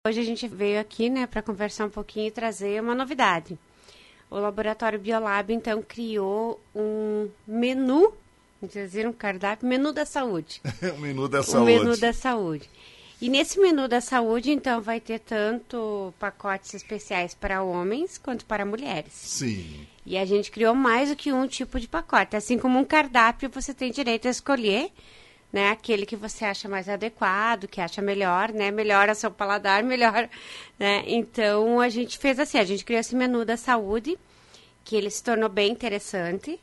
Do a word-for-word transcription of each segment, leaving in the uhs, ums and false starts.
Hoje a gente veio aqui, né, para conversar um pouquinho e trazer uma novidade. O Laboratório Biolab, então, criou um menu, dizer um cardápio, menu da saúde. O menu da o saúde. O menu da saúde. E nesse menu da saúde, então, vai ter tanto pacotes especiais para homens quanto para mulheres. Sim. E a gente criou mais do que um tipo de pacote. Assim como um cardápio, você tem direito a escolher, né, aquele que você acha mais adequado, que acha melhor, né, melhora seu paladar, melhor, né. Então, a gente fez assim, a gente criou esse menu da saúde, que ele se tornou bem interessante.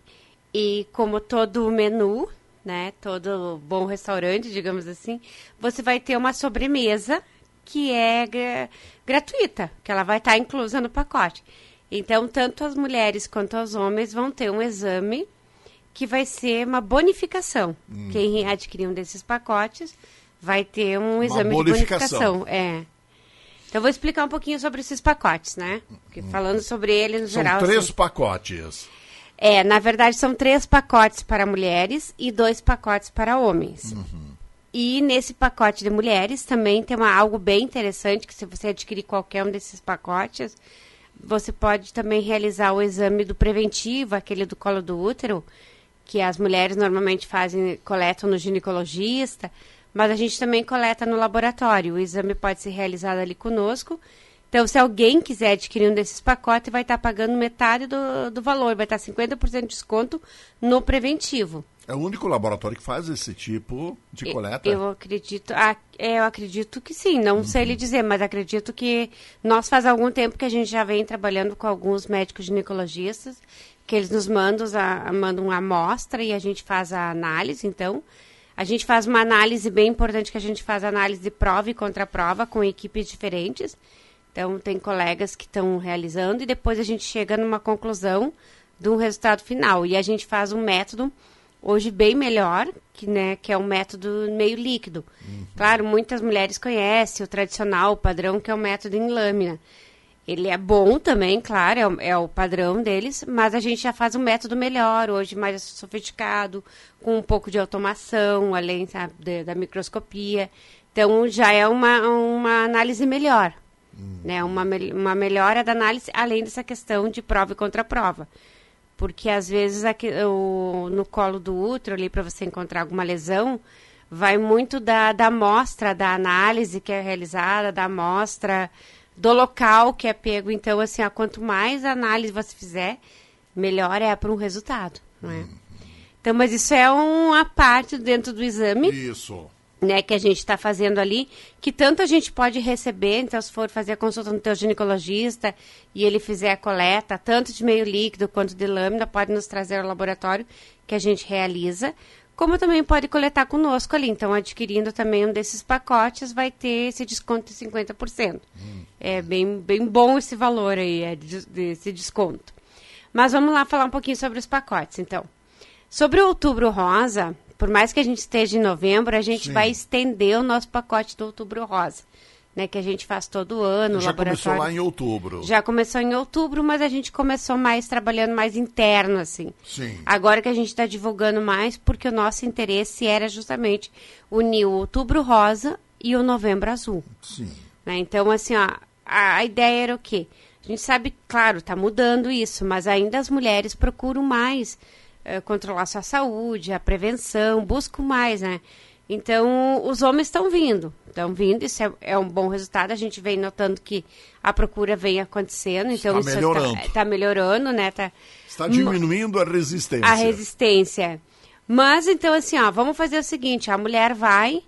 E como todo menu, né, todo bom restaurante, digamos assim, você vai ter uma sobremesa que é gra- gratuita, que ela vai estar inclusa no pacote. Então, tanto as mulheres quanto os homens vão ter um exame que vai ser uma bonificação. Hum. Quem adquirir um desses pacotes vai ter um uma exame bonificação. de bonificação. É. Então, eu vou explicar um pouquinho sobre esses pacotes, né? Porque falando sobre ele no São geral... São três assim, pacotes. É, na verdade, são três pacotes para mulheres e dois pacotes para homens. Uhum. E nesse pacote de mulheres também tem uma, algo bem interessante, que se você adquirir qualquer um desses pacotes, você pode também realizar o exame do preventivo, aquele do colo do útero, que as mulheres normalmente fazem, coletam no ginecologista, mas a gente também coleta no laboratório. O exame pode ser realizado ali conosco. Então, se alguém quiser adquirir um desses pacotes, vai estar pagando metade do, do valor, vai estar cinquenta por cento de desconto no preventivo. É o único laboratório que faz esse tipo de coleta? Eu, eu acredito, eu acredito que sim, não uhum. sei lhe dizer, mas acredito que nós faz algum tempo que a gente já vem trabalhando com alguns médicos ginecologistas, que eles nos mandam, a, mandam uma amostra e a gente faz a análise. Então, a gente faz uma análise bem importante, que a gente faz análise de prova e contra-prova com equipes diferentes. Então, tem colegas que estão realizando e depois a gente chega numa conclusão de um resultado final. E a gente faz um método, hoje bem melhor, que, né, que é um método meio líquido. Uhum. Claro, muitas mulheres conhecem o tradicional, o padrão, que é o método em lâmina. Ele é bom também, claro, é o, é o padrão deles, mas a gente já faz um método melhor, hoje mais sofisticado, com um pouco de automação, além, sabe, de, da microscopia. Então, já é uma, uma análise melhor. Hum. Né, uma, uma melhora da análise, além dessa questão de prova e contra-prova. Porque, às vezes, aqui, o, no colo do útero, ali, para você encontrar alguma lesão, vai muito da, da amostra, da análise que é realizada, da amostra, do local que é pego. Então, assim, ó, quanto mais análise você fizer, melhor é para um resultado. Não é? Hum. Então, mas isso é uma parte dentro do exame. Isso. Né, que a gente está fazendo ali, que tanto a gente pode receber, então se for fazer a consulta no teu ginecologista e ele fizer a coleta, tanto de meio líquido quanto de lâmina, pode nos trazer ao laboratório que a gente realiza, como também pode coletar conosco ali. Então, adquirindo também um desses pacotes, vai ter esse desconto de cinquenta por cento. Hum. É bem, bem bom esse valor aí, é, desse desconto. Mas vamos lá falar um pouquinho sobre os pacotes, então. Sobre o Outubro Rosa, por mais que a gente esteja em novembro, a gente Sim. vai estender o nosso pacote do Outubro Rosa, né, que a gente faz todo ano. Já laboratório. Começou lá em outubro. Já começou em outubro, mas a gente começou mais trabalhando mais interno, assim. Sim. Agora que a gente está divulgando mais, porque o nosso interesse era justamente unir o Outubro Rosa e o Novembro Azul. Sim. Né? Então, assim, ó, a, a ideia era o quê? A gente sabe, claro, está mudando isso, mas ainda as mulheres procuram mais controlar sua saúde, a prevenção, busco mais, né? Então, os homens estão vindo, estão vindo, isso é, é um bom resultado, a gente vem notando que a procura vem acontecendo, então está isso melhorando. está tá melhorando, né? Tá, está diminuindo a resistência. A resistência. Mas, então, assim, ó, vamos fazer o seguinte, a mulher vai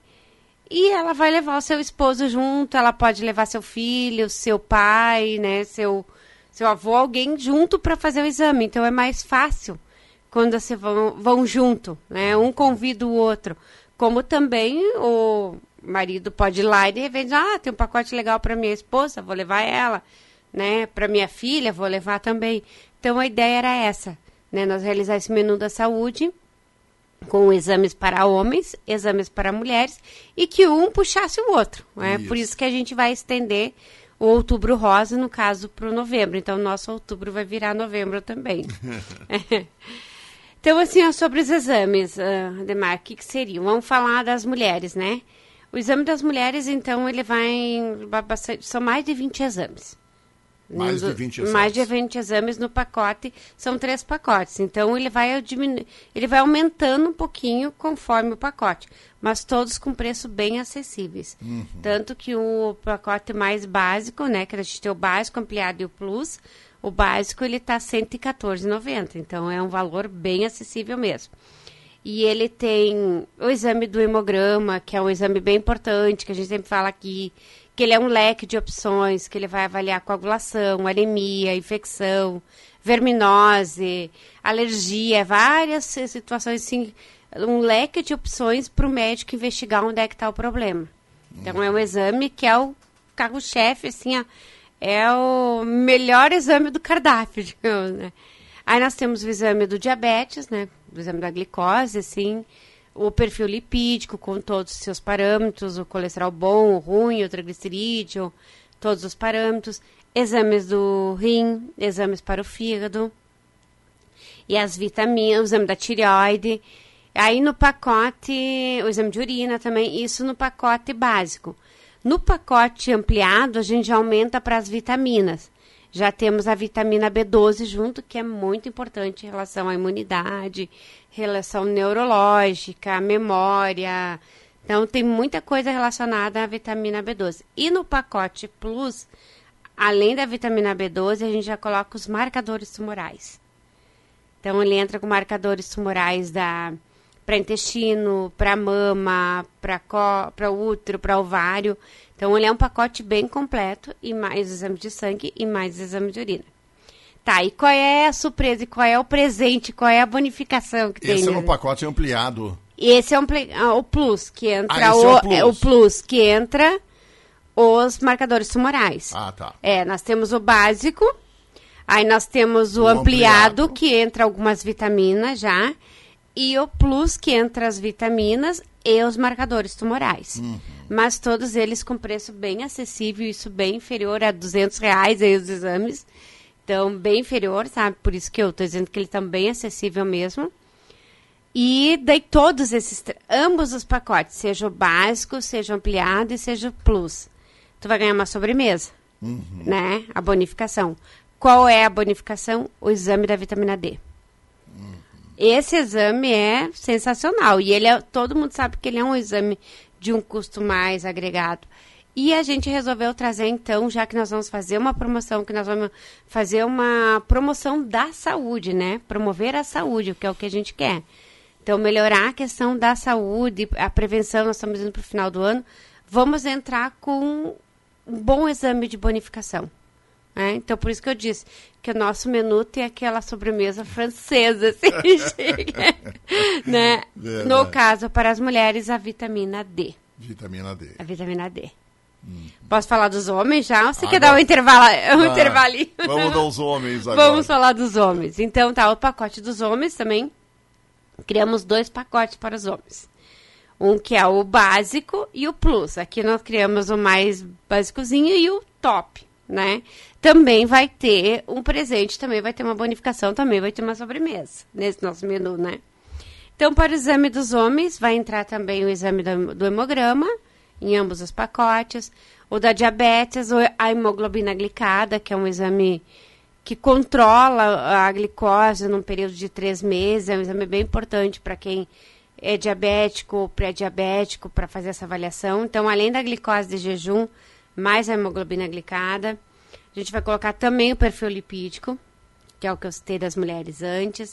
e ela vai levar o seu esposo junto, ela pode levar seu filho, seu pai, né, seu, seu avô, alguém junto para fazer o exame, então é mais fácil quando você vão, vão junto, né? Um convida o outro. Como também o marido pode ir lá e de repente, ah, tem um pacote legal para minha esposa, vou levar ela, né? Para minha filha, vou levar também. Então, a ideia era essa, né? Nós realizar esse menu da saúde com exames para homens, exames para mulheres e que um puxasse o outro, né? Isso. Por isso que a gente vai estender o Outubro Rosa, no caso, para o novembro. Então, nosso outubro vai virar novembro também. Então, assim, ó, sobre os exames, uh, Ademar, o que, que seriam? Vamos falar das mulheres, né? O exame das mulheres, então, ele vai... Bastante, são mais de vinte exames. Mais de vinte exames. Mais de vinte exames no pacote. São três pacotes. Então, ele vai, diminu... ele vai aumentando um pouquinho conforme o pacote. Mas todos com preço bem acessíveis. Uhum. Tanto que o pacote mais básico, né? Que a gente tem o básico, ampliado e o plus. O básico, ele está cento e quatorze reais e noventa centavos. Então, é um valor bem acessível mesmo. E ele tem o exame do hemograma, que é um exame bem importante, que a gente sempre fala aqui, que ele é um leque de opções, que ele vai avaliar coagulação, anemia, infecção, verminose, alergia, várias situações, assim, um leque de opções para o médico investigar onde é que está o problema. Então, é um exame que é o carro-chefe, assim, ó, é o melhor exame do cardápio, digamos, né? Aí nós temos o exame do diabetes, né? O exame da glicose, assim, o perfil lipídico com todos os seus parâmetros, o colesterol bom, o ruim, o triglicerídeo, todos os parâmetros, exames do rim, exames para o fígado, e as vitaminas, o exame da tireoide. Aí no pacote, o exame de urina também, isso no pacote básico. No pacote ampliado, a gente já aumenta para as vitaminas. Já temos a vitamina B doze junto, que é muito importante em relação à imunidade, relação neurológica, memória. Então, tem muita coisa relacionada à vitamina B doze. E no pacote Plus, além da vitamina B doze, a gente já coloca os marcadores tumorais. Então, ele entra com marcadores tumorais da para intestino, para mama, para útero, para ovário. Então, ele é um pacote bem completo, e mais exame de sangue e mais exame de urina. Tá, e qual é a surpresa, e qual é o presente, qual é a bonificação que tem? Esse é um pacote ampliado. Esse é um, o plus, que entra ah, o, é o, plus. É o plus, que entra os marcadores tumorais. Ah, tá. É, nós temos o básico, aí nós temos o, o ampliado, ampliado, que entra algumas vitaminas já, e o plus, que entra as vitaminas e os marcadores tumorais. Uhum. Mas todos eles com preço bem acessível, isso bem inferior a duzentos reais aí os exames. Então, bem inferior, sabe? Por isso que eu estou dizendo que ele está bem acessível mesmo. E daí todos esses, ambos os pacotes, seja o básico, seja o ampliado e seja o plus, tu vai ganhar uma sobremesa, uhum. né? A bonificação. Qual é a bonificação? O exame da vitamina D. Esse exame é sensacional e ele é, todo mundo sabe que ele é um exame de um custo mais agregado. E a gente resolveu trazer, então, já que nós vamos fazer uma promoção, que nós vamos fazer uma promoção da saúde, né? Promover a saúde, que é o que a gente quer. Então, melhorar a questão da saúde, a prevenção, nós estamos indo para o final do ano, vamos entrar com um bom exame de bonificação. É, então, por isso que eu disse que o nosso menu tem aquela sobremesa francesa, assim, chega, né? No caso, para as mulheres, a vitamina D. Vitamina D. A vitamina D. Hum. Posso falar dos homens já? Ou você ah, quer dar um, intervalo, um ah, intervalinho? Vamos dar os homens agora. Vamos falar dos homens. Então, tá, o pacote dos homens também. Criamos dois pacotes para os homens. Um que é o básico e o plus. Aqui nós criamos o mais básicozinho e o top, né? Também vai ter um presente, também vai ter uma bonificação, também vai ter uma sobremesa nesse nosso menu, né? Então, para o exame dos homens, vai entrar também o exame do, do hemograma, em ambos os pacotes, o da diabetes, a hemoglobina glicada, que é um exame que controla a glicose num período de três meses, é um exame bem importante para quem é diabético ou pré-diabético, para fazer essa avaliação. Então, além da glicose de jejum, mais a hemoglobina glicada, a gente vai colocar também o perfil lipídico, que é o que eu citei das mulheres antes,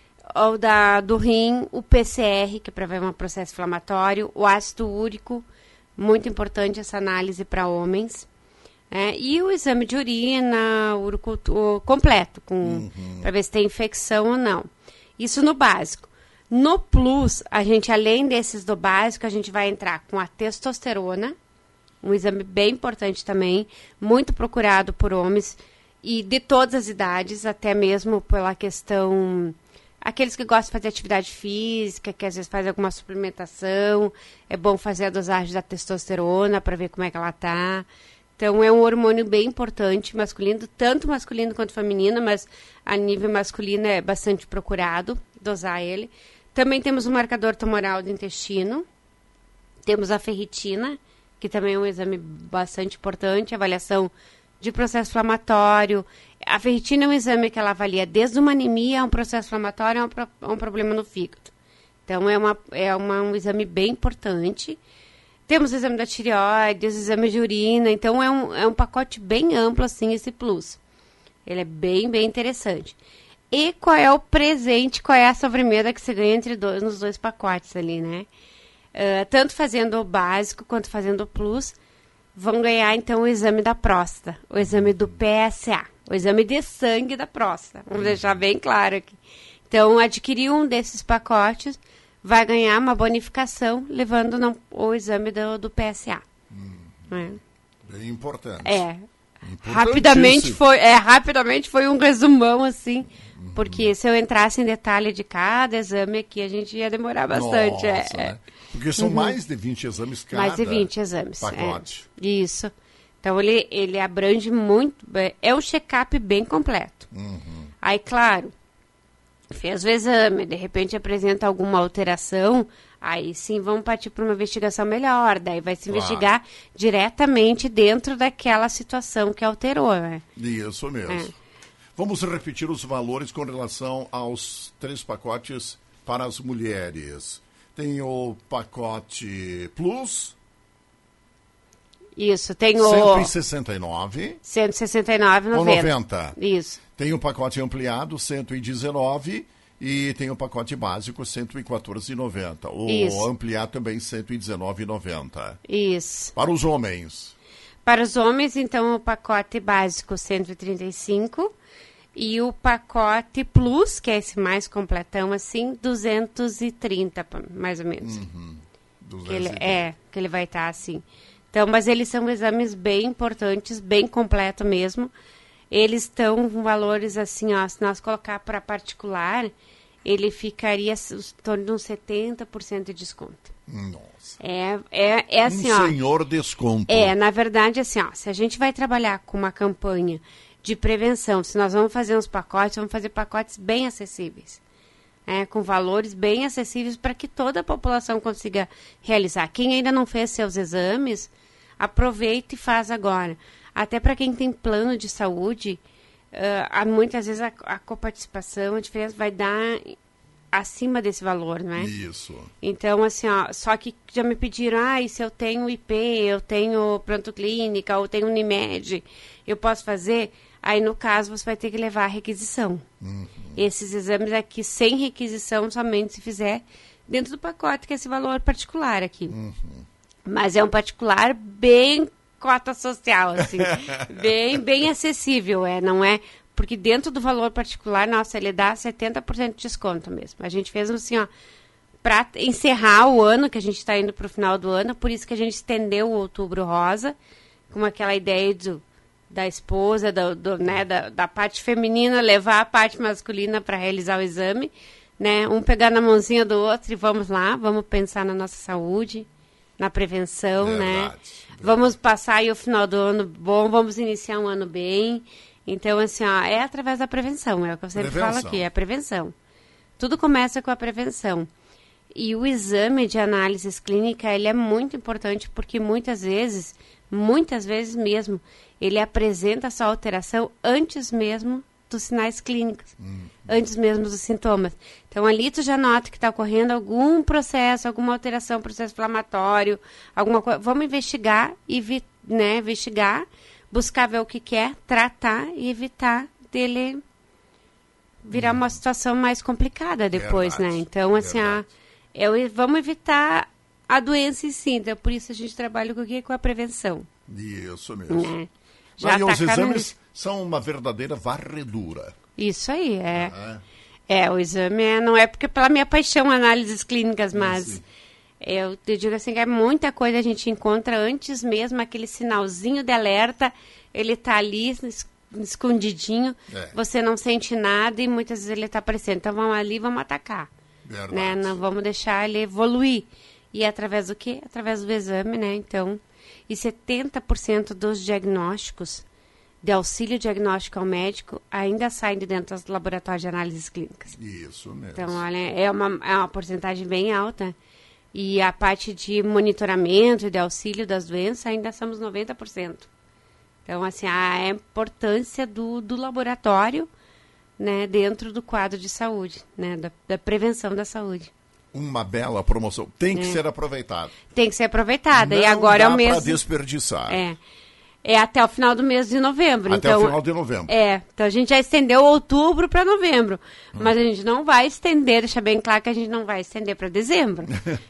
o da, do rim, o P C R, que é para ver um processo inflamatório, o ácido úrico, muito importante essa análise para homens, né? E o exame de urina, o, o completo, uhum. para ver se tem infecção ou não. Isso no básico. No plus, a gente, além desses do básico, a gente vai entrar com a testosterona, um exame bem importante também, muito procurado por homens e de todas as idades, até mesmo pela questão, aqueles que gostam de fazer atividade física, que às vezes fazem alguma suplementação, é bom fazer a dosagem da testosterona para ver como é que ela está. Então, é um hormônio bem importante, masculino, tanto masculino quanto feminino, mas a nível masculino é bastante procurado dosar ele. Também temos o marcador tumoral do intestino, Temos a ferritina, que também é um exame bastante importante, avaliação de processo inflamatório. A ferritina é um exame que ela avalia desde uma anemia, um processo inflamatório, a um, pro, um problema no fígado. Então, é, uma, é uma, um exame bem importante. Temos o exame da tireoide, os exames de urina. Então, é um, é um pacote bem amplo, assim, esse plus. Ele é bem, bem interessante. E qual é o presente, qual é a sobremesa que se ganha entre dois, nos dois pacotes ali, né? Uh, tanto fazendo o básico quanto fazendo o plus, vão ganhar, então, o exame da próstata, o exame do P S A, o exame de sangue da próstata. Vamos deixar bem claro aqui. Então, adquirir um desses pacotes vai ganhar uma bonificação, levando no, o exame do, do P S A. Hum, é. Bem importante. É. Rapidamente foi, é, rapidamente foi um resumão, assim, uhum. Porque se eu entrasse em detalhe de cada exame aqui, a gente ia demorar bastante. Nossa, é, né? é. Porque são uhum. mais de vinte exames cada Mais de vinte exames. pacote. É. Isso. Então, ele, ele abrange muito, é um check-up bem completo. Uhum. Aí, claro, fez o exame, de repente apresenta alguma alteração, aí sim vamos partir para uma investigação melhor, daí vai se Claro. investigar diretamente dentro daquela situação que alterou, né? Isso mesmo. É. Vamos repetir os valores com relação aos três pacotes para as mulheres. Tem o pacote Plus. Isso, tem o... cento e sessenta e nove. cento e sessenta e nove reais e noventa centavos. noventa. Isso. Tem o pacote ampliado, cento e dezenove. E tem o pacote básico, cento e quatorze reais e noventa centavos. O Isso. ampliado também, cento e dezenove reais e noventa centavos. Isso. Para os homens. Para os homens, então, o pacote básico, cento e trinta e cinco reais. E o pacote Plus, que é esse mais completão, assim, duzentos e trinta, mais ou menos. Uhum. Que ele, é, que ele vai estar assim. Então, mas eles são exames bem importantes, bem completo mesmo. Eles estão com valores assim, ó, se nós colocar para particular, ele ficaria em torno de uns setenta por cento de desconto. Nossa. É, é, é assim, um ó. senhor desconto. É, na verdade, assim, ó, se a gente vai trabalhar com uma campanha de prevenção, se nós vamos fazer uns pacotes, vamos fazer pacotes bem acessíveis. É, com valores bem acessíveis para que toda a população consiga realizar. Quem ainda não fez seus exames, aproveita e faz agora. Até para quem tem plano de saúde, uh, muitas vezes a, a coparticipação, a diferença vai dar acima desse valor, não é? Isso. Então, assim, ó, só que já me pediram, ah, e se eu tenho I P, eu tenho pronto clínica, ou tenho Unimed, eu posso fazer? Aí, no caso, você vai ter que levar a requisição. Uhum. Esses exames aqui, sem requisição, somente se fizer dentro do pacote, que é esse valor particular aqui. Uhum. Mas é um particular bem cota social, assim, bem, bem acessível, é, não é? Porque dentro do valor particular, nossa, ele dá setenta por cento de desconto mesmo. A gente fez assim, ó, para encerrar o ano, que a gente está indo para o final do ano, por isso que a gente estendeu o Outubro Rosa, com aquela ideia do, da esposa, do, do, né, da, da parte feminina, levar a parte masculina para realizar o exame, né? Um pegar na mãozinha do outro e vamos lá, vamos pensar na nossa saúde, na prevenção, verdade, né? Verdade. Vamos passar aí o final do ano bom, vamos iniciar um ano bem. Então, assim, ó, é através da prevenção, é o que eu sempre prevenção. falo aqui, é a prevenção. Tudo começa com a prevenção. E o exame de análises clínica, ele é muito importante porque muitas vezes, muitas vezes mesmo, ele apresenta essa alteração antes mesmo dos sinais clínicos, hum. antes mesmo dos sintomas. Então, ali tu já nota que está ocorrendo algum processo, alguma alteração, processo inflamatório, alguma coisa. Vamos investigar, e vi, né, investigar, buscar ver o que quer, tratar e evitar dele virar hum. uma situação mais complicada depois, verdade, né? Então, assim, a, eu, vamos evitar a doença em si. Então, por isso a gente trabalha com o quê? Com a prevenção. Isso mesmo. Né? Já Mas, os exames no... são uma verdadeira varredura. Isso aí, é. Ah, é. É, o exame é, não é porque pela minha paixão análises clínicas, mas eu te digo assim que é muita coisa a gente encontra antes mesmo, aquele sinalzinho de alerta, ele tá ali escondidinho, é. Você não sente nada e muitas vezes ele tá aparecendo. Então vamos ali, vamos atacar. Verdade. Né? Não vamos deixar ele evoluir. E através do quê? Através do exame, né? Então, e setenta por cento dos diagnósticos de auxílio diagnóstico ao médico ainda saem de dentro dos laboratórios de análises clínicas. Isso mesmo. Então, olha, é uma, é uma porcentagem bem alta. E a parte de monitoramento e de auxílio das doenças ainda somos noventa por cento. Então, assim, a importância do, do laboratório, né, dentro do quadro de saúde, né, da, da prevenção da saúde. Uma bela promoção. Tem que é. ser aproveitada. Tem que ser aproveitada. Não e agora dá é o mês. Para desperdiçar. É. É até o final do mês de novembro. Até então, o final de novembro. É. Então a gente já estendeu outubro para novembro. Hum. Mas a gente não vai estender, deixa bem claro que a gente não vai estender para dezembro.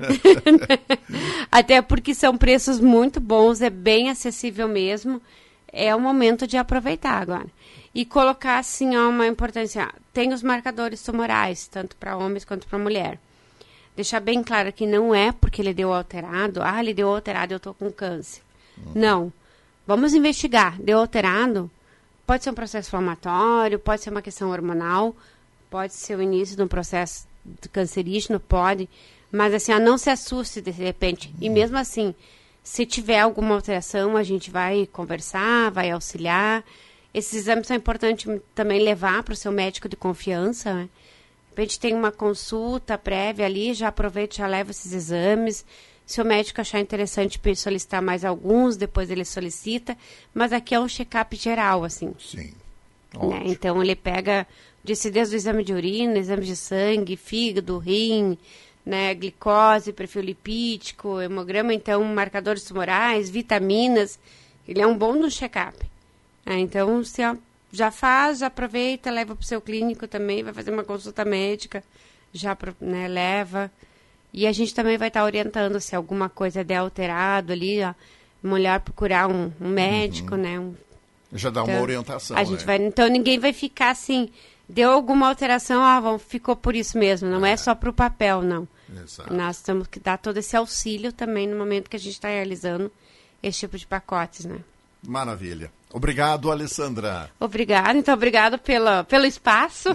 Até porque são preços muito bons, é bem acessível mesmo. É o momento de aproveitar agora. E colocar, assim, ó, uma importância. Tem os marcadores tumorais, tanto para homens quanto para mulher. Deixar bem claro que não é porque ele deu alterado. Ah, ele deu alterado, eu estou com câncer. Uhum. Não. Vamos investigar. Deu alterado, pode ser um processo inflamatório, pode ser uma questão hormonal, pode ser o início de um processo cancerígeno, pode. Mas, assim, ó, não se assuste de repente. Uhum. E mesmo assim, se tiver alguma alteração, a gente vai conversar, vai auxiliar. Esses exames são importantes também levar para o seu médico de confiança, né? De repente tem uma consulta prévia ali, já aproveita, já leva esses exames. Se o médico achar interessante solicitar mais alguns, depois ele solicita. Mas aqui é um check-up geral, assim. Sim. Né? Então ele pega, disse desde o exame de urina, exame de sangue, fígado, rim, né, glicose, perfil lipídico, hemograma, então marcadores tumorais, vitaminas. Ele é um bom no check-up. É, então, se já faz, já aproveita, leva para o seu clínico também, vai fazer uma consulta médica, já, né, leva. E a gente também vai estar tá orientando se alguma coisa der alterado ali, ó, mulher procurar um, um médico, uhum. né? Um, já dá então, uma orientação, a gente né? vai, então, ninguém vai ficar assim, deu alguma alteração, ah, vamos, ficou por isso mesmo. Não é, é só para o papel, não. Exato. Nós temos que dar todo esse auxílio também no momento que a gente está realizando esse tipo de pacotes, né? Maravilha. Obrigado, Alessandra. Obrigada, então obrigado pela, pelo espaço.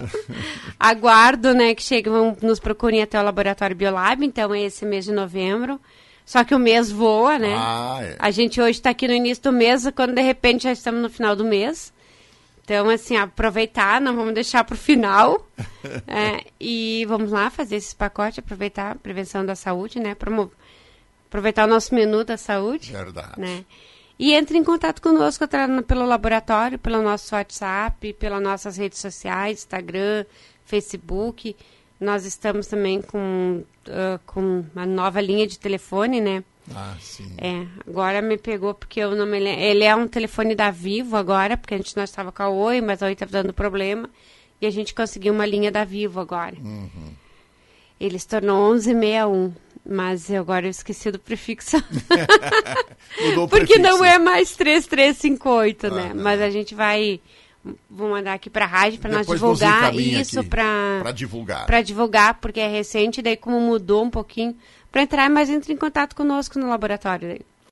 Aguardo, né, que cheguem, nos procurem até o Laboratório Biolab, então é esse mês de novembro. Só que o mês voa, né? Ah, é. A gente hoje está aqui no início do mês, quando de repente já estamos no final do mês. Então, assim, aproveitar, não vamos deixar para o final. é, e vamos lá fazer esse pacote, aproveitar a prevenção da saúde, né? Promover, aproveitar o nosso menu da saúde. Verdade. Né? E entre em contato conosco pelo laboratório, pelo nosso WhatsApp, pelas nossas redes sociais, Instagram, Facebook. Nós estamos também com, uh, com uma nova linha de telefone, né? Ah, sim. É, agora me pegou porque eu não me lembro. Ele é um telefone da Vivo agora, porque a gente não estava com a Oi, mas a Oi estava dando problema. E a gente conseguiu uma linha da Vivo agora. Uhum. Ele se tornou onze sessenta e um. Mas eu agora eu esqueci do prefixo. Mudou o Porque prefixo. não é mais três três cinco oito, ah, né? Não. Mas a gente vai... Vou mandar aqui para a rádio para nós divulgar isso, para divulgar. Para divulgar, porque é recente, daí como mudou um pouquinho, para entrar, mas entre em contato conosco no laboratório. Daí.